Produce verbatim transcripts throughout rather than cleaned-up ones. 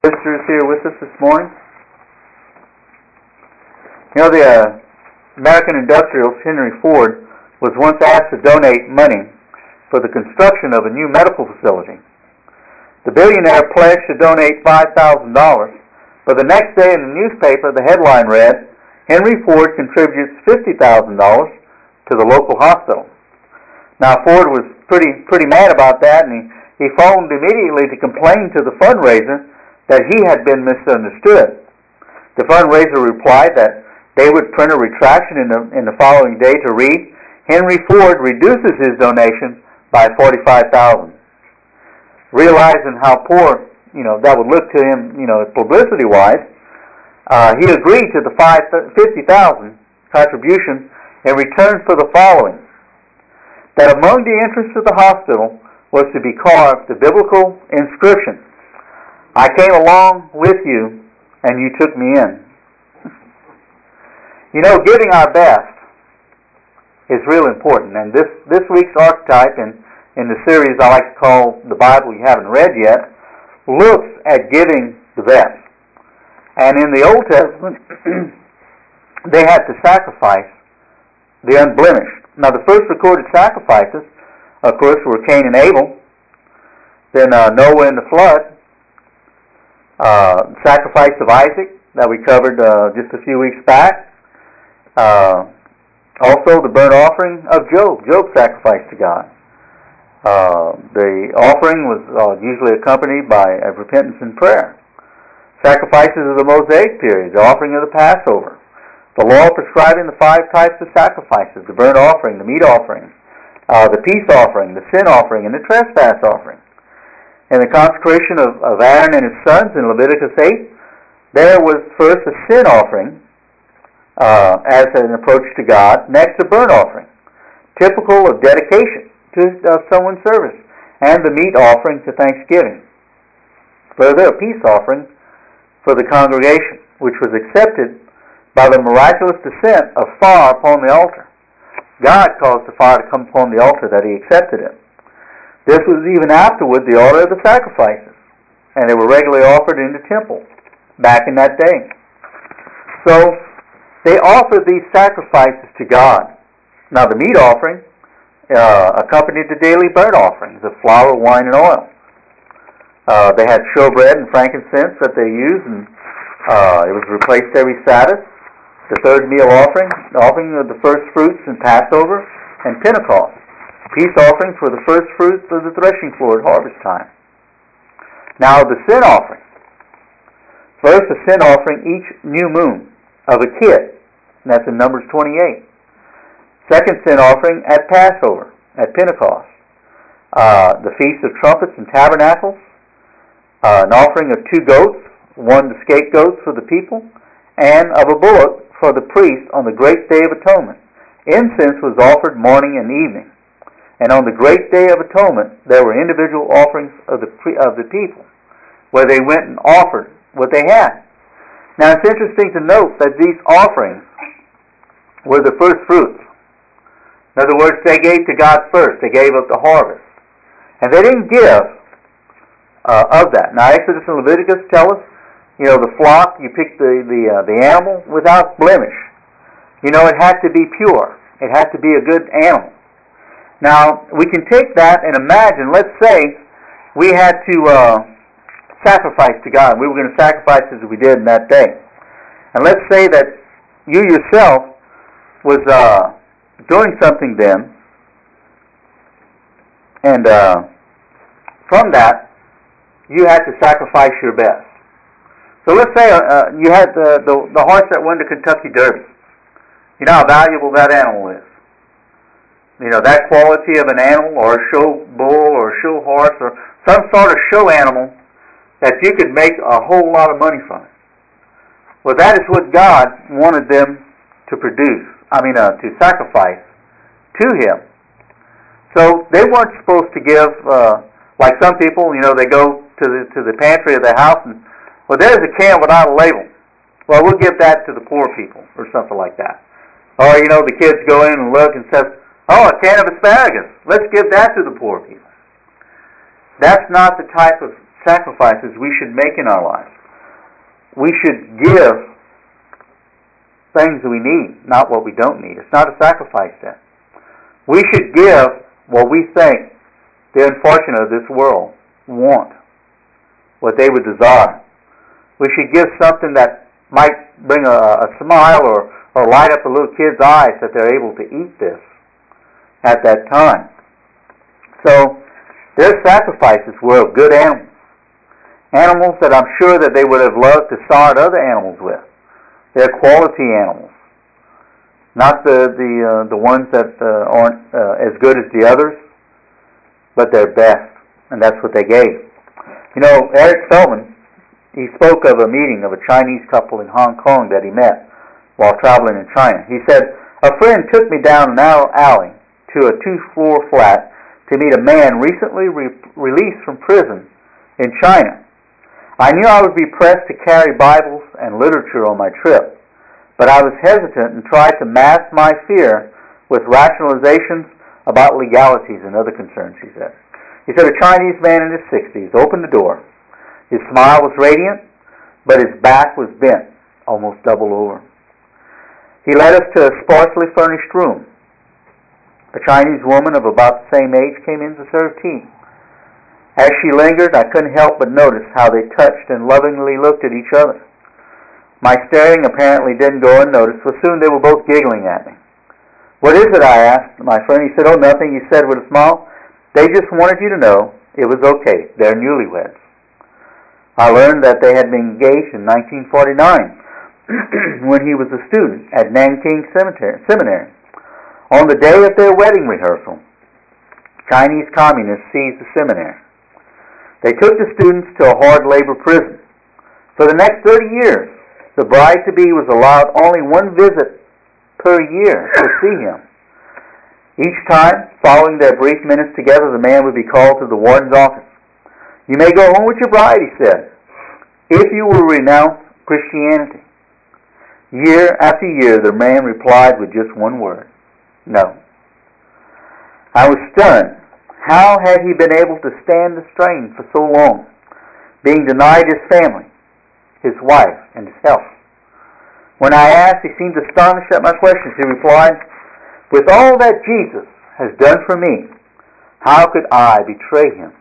Visitors here with us this morning. You know, the uh, American industrialist Henry Ford was once asked to donate money for the construction of a new medical facility. The billionaire pledged to donate five thousand dollars, but the next day in the newspaper the headline read, Henry Ford contributes fifty thousand dollars to the local hospital. Now Ford was pretty pretty mad about that, and he, he phoned immediately to complain to the fundraiser that he had been misunderstood. The fundraiser replied that they would print a retraction in the, in the following day to read, Henry Ford reduces his donation by forty-five thousand dollars. Realizing how poor, you know, that would look to him, you know, publicity-wise, uh, he agreed to the fifty thousand dollars contribution in return for the following, that among the interests of the hospital was to be carved the biblical inscription, I came along with you, and you took me in. You know, giving our best is real important. And this, this week's archetype in, in the series I like to call The Bible You Haven't Read Yet looks at giving the best. And in the Old Testament, they had to sacrifice the unblemished. Now, the first recorded sacrifices, of course, were Cain and Abel, then uh, Noah and the flood, Uh, sacrifice of Isaac that we covered uh, just a few weeks back. Uh, also the burnt offering of Job. Job sacrificed to God. Uh, the offering was uh, usually accompanied by a repentance and prayer. Sacrifices of the Mosaic period. The offering of the Passover. The law prescribing the five types of sacrifices. The burnt offering, the meat offering, uh, the peace offering, the sin offering, and the trespass offering. In the consecration of, of Aaron and his sons in Leviticus eight, there was first a sin offering uh, as an approach to God, next a burnt offering, typical of dedication to uh, someone's service, and the meat offering to thanksgiving. Further, a peace offering for the congregation, which was accepted by the miraculous descent of fire upon the altar. God caused the fire to come upon the altar that he accepted it. This was even afterward the order of the sacrifices, and they were regularly offered in the temple back in that day. So they offered these sacrifices to God. Now the meat offering uh, accompanied the daily burnt offerings of flour, wine, and oil. Uh, they had showbread and frankincense that they used, and uh, it was replaced every Sabbath. The third meal offering, the offering of the first fruits in Passover and Pentecost. Peace offerings for the first fruits of the threshing floor at harvest time. Now the sin offering. First, a sin offering each new moon of a kid. And that's in Numbers twenty-eight. Second sin offering at Passover, at Pentecost. Uh, the Feast of Trumpets and Tabernacles. Uh, an offering of two goats, one the scapegoats for the people, and of a bullock for the priest on the great day of atonement. Incense was offered morning and evening. And on the great day of atonement, there were individual offerings of the of the people, where they went and offered what they had. Now it's interesting to note that these offerings were the first fruits. In other words, they gave to God first. They gave up the harvest. And they didn't give uh, of that. Now Exodus and Leviticus tell us, you know, the flock, you pick the, the, uh, the animal without blemish. You know, it had to be pure. It had to be a good animal. Now, we can take that and imagine, let's say we had to uh, sacrifice to God. We were going to sacrifice as we did in that day. And let's say that you yourself was uh, doing something then, and uh, from that, you had to sacrifice your best. So let's say uh, you had the, the, the horse that won the Kentucky Derby. You know how valuable that animal is. You know, that quality of an animal, or a show bull, or a show horse, or some sort of show animal that you could make a whole lot of money from it. Well, that is what God wanted them to produce, I mean, uh, to sacrifice to Him. So they weren't supposed to give, uh, like some people, you know, they go to the, to the pantry of their house and, well, there's a can without a label. Well, we'll give that to the poor people, or something like that. Or, you know, the kids go in and look and say, oh, a can of asparagus. Let's give that to the poor people. That's not the type of sacrifices we should make in our lives. We should give things that we need, not what we don't need. It's not a sacrifice then. We should give what we think the unfortunate of this world want, what they would desire. We should give something that might bring a, a smile or, or light up a little kid's eyes that they're able to eat this at that time. So their sacrifices were of good animals. Animals that I'm sure that they would have loved to start other animals with. They're quality animals. Not the the uh, the ones that uh, aren't uh, as good as the others, but they're best. And that's what they gave. You know, Eric Feldman, he spoke of a meeting of a Chinese couple in Hong Kong that he met while traveling in China. He said, "A friend took me down an alley to a two-floor flat to meet a man recently re- released from prison in China. I knew I would be pressed to carry Bibles and literature on my trip, but I was hesitant and tried to mask my fear with rationalizations about legalities and other concerns," he said. He said, "A Chinese man in his sixties opened the door. His smile was radiant, but his back was bent, almost double over. He led us to a sparsely furnished room. A Chinese woman of about the same age came in to serve tea. As she lingered, I couldn't help but notice how they touched and lovingly looked at each other. My staring apparently didn't go unnoticed, for soon they were both giggling at me. 'What is it?' I asked my friend. He said, 'Oh, nothing,' he said with a smile. 'They just wanted you to know it was okay. They're newlyweds.' I learned that they had been engaged in nineteen forty-nine when he was a student at Nanking Seminary. On the day of their wedding rehearsal, Chinese communists seized the seminary. They took the students to a hard labor prison. For the next thirty years, the bride-to-be was allowed only one visit per year to see him. Each time, following their brief minutes together, the man would be called to the warden's office. 'You may go home with your bride,' he said, 'if you will renounce Christianity.' Year after year, the man replied with just one word, 'No.' I was stunned. How had he been able to stand the strain for so long, being denied his family, his wife, and his health? When I asked, he seemed astonished at my questions. He replied, 'With all that Jesus has done for me, how could I betray him?'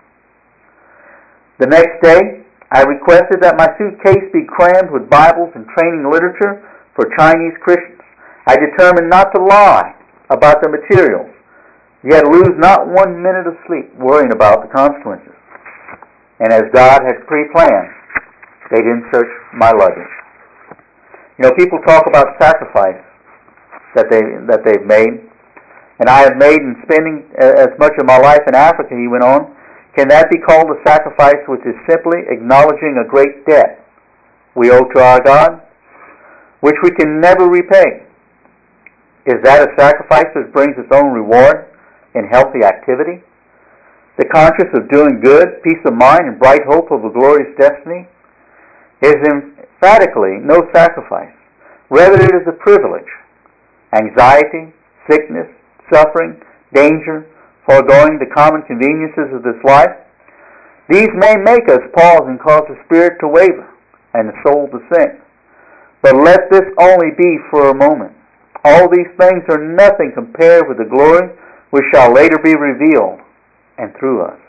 The next day, I requested that my suitcase be crammed with Bibles and training literature for Chinese Christians. I determined not to lie about the materials, yet lose not one minute of sleep worrying about the consequences. And as God had pre-planned, they didn't search my luggage. You know, people talk about sacrifice that they that they've made, and I have made in spending as much of my life in Africa, he went on. Can that be called a sacrifice, which is simply acknowledging a great debt we owe to our God, which we can never repay? Is that a sacrifice that brings its own reward in healthy activity? The conscience of doing good, peace of mind, and bright hope of a glorious destiny is emphatically no sacrifice. Rather, it is a privilege. Anxiety, sickness, suffering, danger, foregoing the common conveniences of this life, these may make us pause and cause the spirit to waver and the soul to sink. But let this only be for a moment. All these things are nothing compared with the glory which shall later be revealed and through us.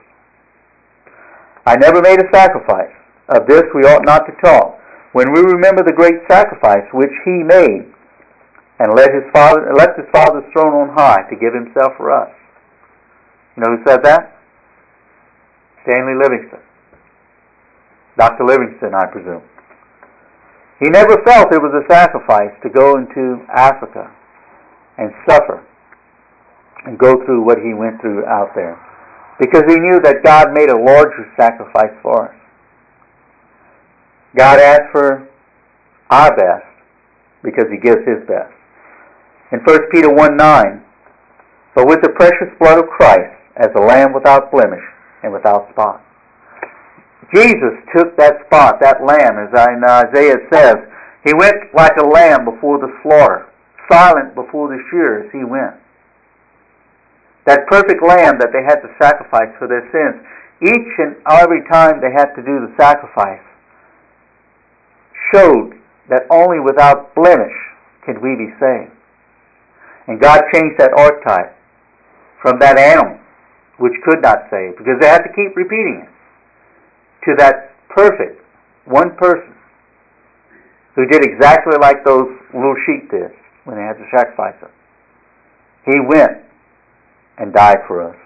I never made a sacrifice. Of this we ought not to talk. When we remember the great sacrifice which he made and let his father left his Father's throne on high to give himself for us. You know who said that? Stanley Livingston. Doctor Livingston, I presume. He never felt it was a sacrifice to go into Africa and suffer and go through what he went through out there, because he knew that God made a larger sacrifice for us. God asked for our best because he gives his best. In First Peter one nine, "For with the precious blood of Christ, as a lamb without blemish and without spot." Jesus took that spot, that lamb, as in Isaiah says. He went like a lamb before the slaughter, silent before the shearers he went. That perfect lamb that they had to sacrifice for their sins, each and every time they had to do the sacrifice showed that only without blemish could we be saved. And God changed that archetype from that animal, which could not save, because they had to keep repeating it, to that perfect one person who did exactly like those little sheep did when they had to sacrifice them. He went and died for us.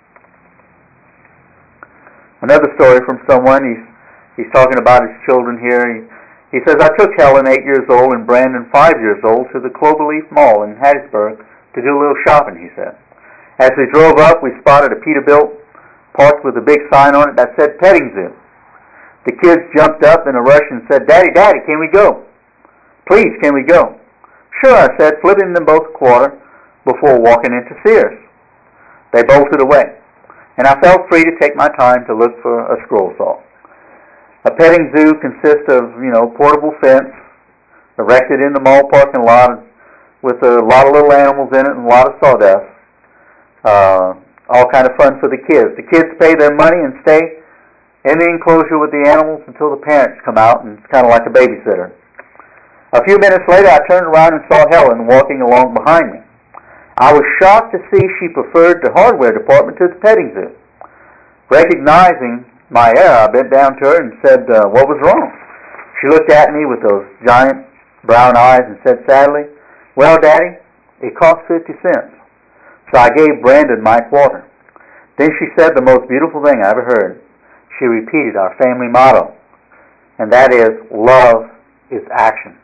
Another story from someone, he's he's talking about his children here. He, he says, I took Helen, eight years old, and Brandon, five years old, to the Cloverleaf Mall in Hattiesburg to do a little shopping, he said. As we drove up, we spotted a Peterbilt parked with a big sign on it that said Petting Zoo. The kids jumped up in a rush and said, Daddy, Daddy, can we go? Please, can we go? Sure, I said, flipping them both a quarter before walking into Sears. They bolted away, and I felt free to take my time to look for a scroll saw. A petting zoo consists of, you know, portable fence erected in the mall parking lot with a lot of little animals in it and a lot of sawdust. Uh, all kind of fun for the kids. The kids pay their money and stay in the enclosure with the animals until the parents come out, and it's kind of like a babysitter. A few minutes later, I turned around and saw Helen walking along behind me. I was shocked to see she preferred the hardware department to the petting zoo. Recognizing my error, I bent down to her and said, uh, what was wrong? She looked at me with those giant brown eyes and said sadly, well, Daddy, it cost fifty cents. So I gave Brandon my quarter. Then she said the most beautiful thing I ever heard. She repeated our family motto, and that is, love is action.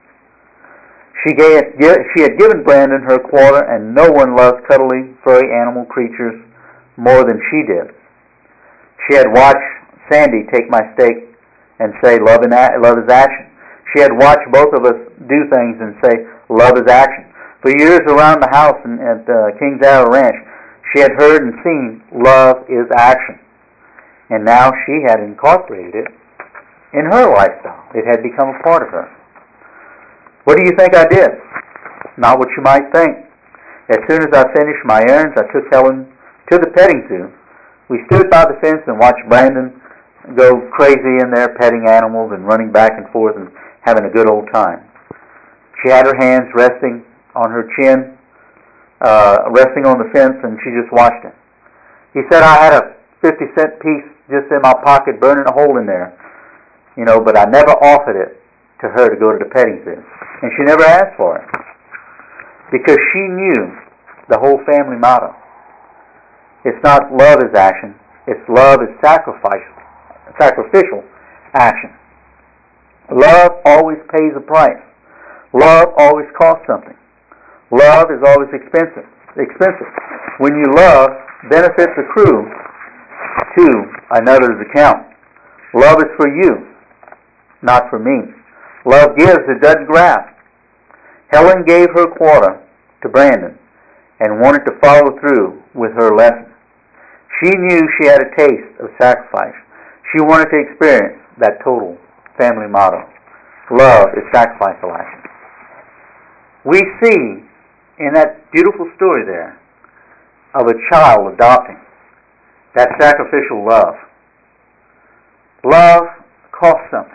She, gave, she had given Brandon her quarter, and no one loves cuddly, furry animal creatures more than she did. She had watched Sandy take my steak and say, love, in a- love is action. She had watched both of us do things and say, love is action. For years around the house in, at uh, Kings Arrow Ranch, she had heard and seen, love is action. And now she had incorporated it in her lifestyle. It had become a part of her. What do you think I did? Not what you might think. As soon as I finished my errands, I took Helen to the petting zoo. We stood by the fence and watched Brandon go crazy in there petting animals and running back and forth and having a good old time. She had her hands resting on her chin, uh, resting on the fence, and she just watched him. He said, I had a fifty cent piece just in my pocket, burning a hole in there, you know, but I never offered it to her to go to the petting zoo. And she never asked for it, because she knew the whole family motto. It's not love is action, it's love is sacrifice, sacrificial action. Love always pays a price. Love always costs something. Love is always expensive. Expensive. When you love, benefits accrue to another's account. Love is for you, not for me. Love gives, it doesn't grasp. Helen gave her quarter to Brandon and wanted to follow through with her lesson. She knew she had a taste of sacrifice. She wanted to experience that total family motto. Love is sacrificial action. We see in that beautiful story there of a child adopting that sacrificial love. Love costs something.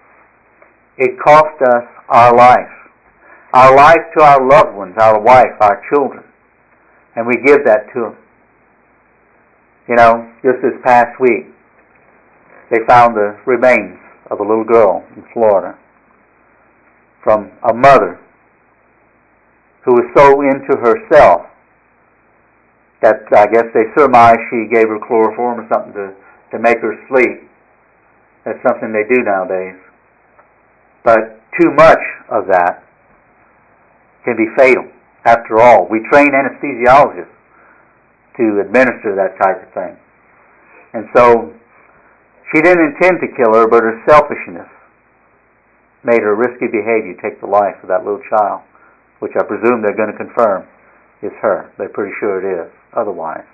It cost us our life. Our life to our loved ones, our wife, our children. And we give that to them. You know, just this past week, they found the remains of a little girl in Florida from a mother who was so into herself that I guess they surmised she gave her chloroform or something to, to make her sleep. That's something they do nowadays. But too much of that can be fatal. After all, we train anesthesiologists to administer that type of thing. And so she didn't intend to kill her, but her selfishness made her risky behavior take the life of that little child, which I presume they're going to confirm is her. They're pretty sure it is otherwise.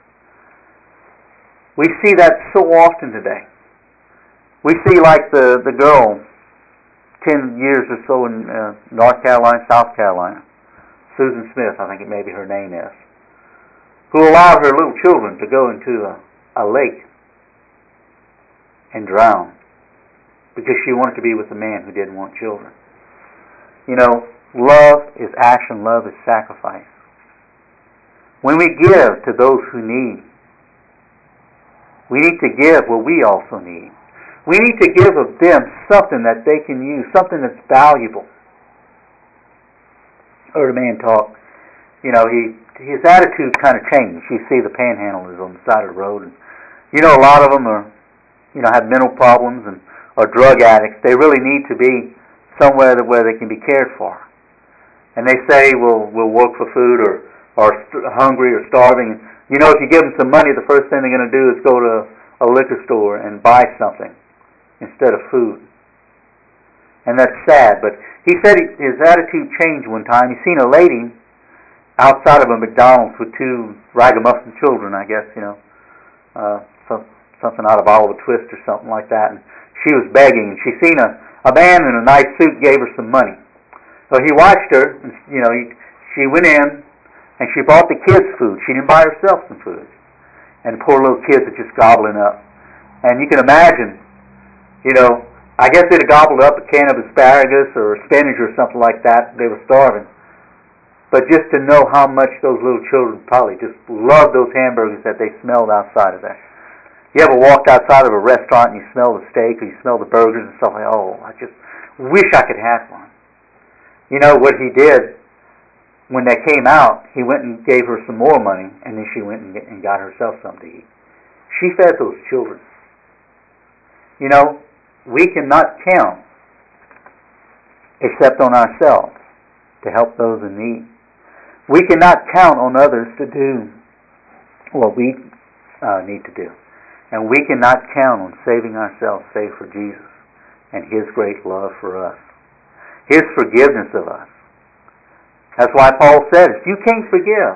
We see that so often today. We see like the, the girl ten years or so in uh, North Carolina, South Carolina, Susan Smith, I think it maybe her name is, who allowed her little children to go into a, a lake and drowned because she wanted to be with a man who didn't want children. You know, love is action, love is sacrifice. When we give to those who need, we need to give what we also need. We need to give of them something that they can use, something that's valuable. I heard a man talk, you know, he his attitude kind of changed. You see the panhandlers on the side of the road, and you know, a lot of them are, you know, have mental problems and are drug addicts. They really need to be somewhere that where they can be cared for. And they say, "We'll we'll work for food," or or st- hungry or starving. You know, if you give them some money, the first thing they're going to do is go to a liquor store and buy something instead of food. And that's sad. But he said he, his attitude changed one time. He seen a lady outside of a McDonald's with two ragamuffin children, I guess, you know, uh, some, something out of Oliver Twist or something like that. And she was begging, and she seen a, a man in a nice suit gave her some money. So he watched her, and, you know, he, she went in, and she bought the kids food. She didn't buy herself some food. And the poor little kids are just gobbling up. And you can imagine, you know, I guess they'd have gobbled up a can of asparagus or spinach or something like that. They were starving. But just to know how much those little children probably just loved those hamburgers that they smelled outside of there. You ever walked outside of a restaurant and you smell the steak or you smell the burgers and stuff like, oh, I just wish I could have one. You know what he did? When they came out, he went and gave her some more money, and then she went and, get, and got herself something to eat. She fed those children. You know, we cannot count except on ourselves to help those in need. We cannot count on others to do what we uh, need to do. And we cannot count on saving ourselves save for Jesus and His great love for us. His forgiveness of us. That's why Paul said, if you can't forgive,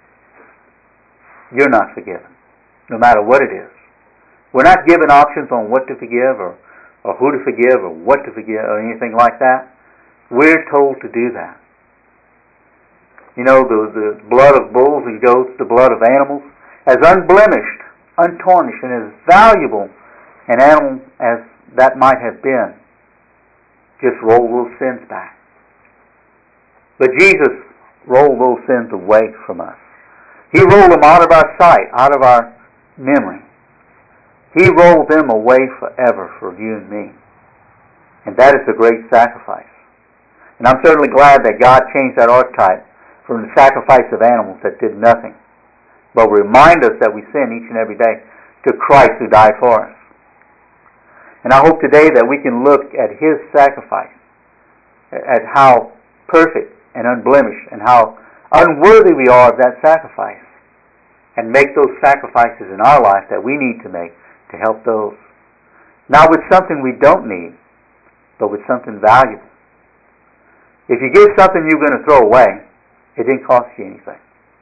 you're not forgiven, no matter what it is. We're not given options on what to forgive or, or who to forgive or what to forgive or anything like that. We're told to do that. You know, the, the blood of bulls and goats, the blood of animals, as unblemished, untarnished, and as valuable an animal as that might have been, just roll those sins back. But Jesus rolled those sins away from us. He rolled them out of our sight, out of our memory. He rolled them away forever for you and me. And that is a great sacrifice. And I'm certainly glad that God changed that archetype from the sacrifice of animals that did nothing, but remind us that we sin each and every day, to Christ who died for us. And I hope today that we can look at His sacrifice, at how perfect and unblemished and how unworthy we are of that sacrifice, and make those sacrifices in our life that we need to make to help those. Not with something we don't need, but with something valuable. If you give something you're going to throw away, it didn't cost you anything.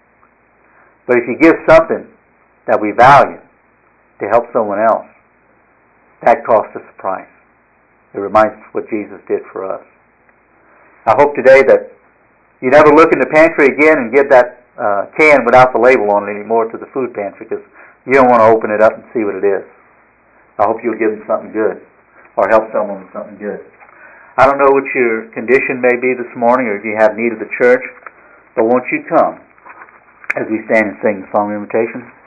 But if you give something that we value to help someone else, that costs us a price. It reminds us what Jesus did for us. I hope today that you never look in the pantry again and give that uh, can without the label on it anymore to the food pantry, because you don't want to open it up and see what it is. I hope you'll give them something good or help someone with something good. I don't know what your condition may be this morning or if you have need of the church, but won't you come as we stand and sing the song invitation?